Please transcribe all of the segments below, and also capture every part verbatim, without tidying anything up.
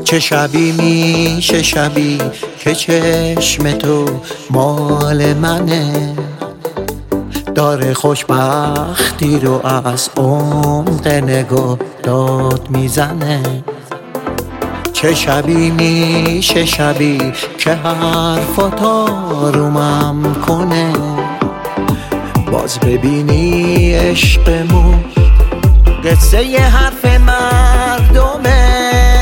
چه شبی میشه شبی که چشم تو مال منه، داره خوشبختی رو از عمق نگاه داد میزنه. چه شبی میشه شبی که حرفات آرومم کنه، باز ببینی عشقمون قصه ی حرف مردمه.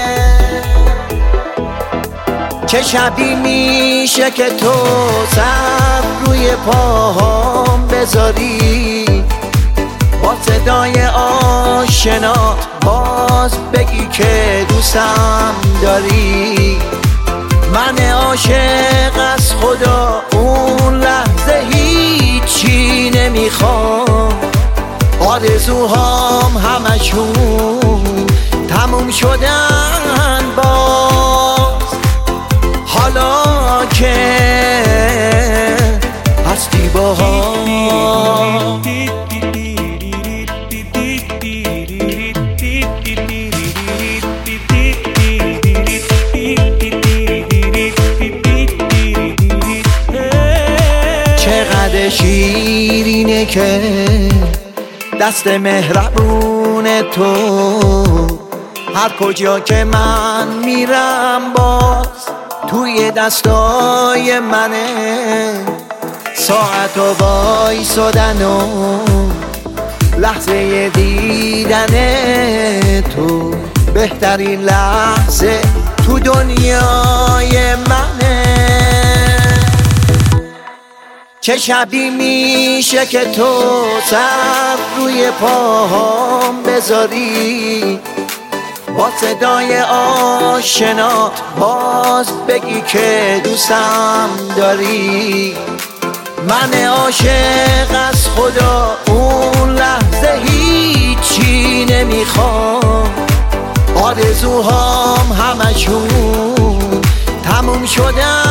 چه شبی میشه که تو سر روی پاهام بذاری، با صدای آشنات باز بگی که دوستم داری. من عاشق از خدا اون لحظه هیچی نمیخوام، آرزوهام همشون تموم شدن باز. حالا که هستی با هم چقدر شیرینه که دست مهربون تو هر کجا که من میرم باز توی دستای منه. ساعت و وایسادن و لحظه دیدن تو بهترین لحظه تو دنیای منه. چه شبی میشه که تو سر روی پاهام بذاری، با صدای آشنات باز بگی که دوستم داری. من عاشق از خدا اون لحظه هیچی نمیخوام، آرزوهام همشون تموم شدن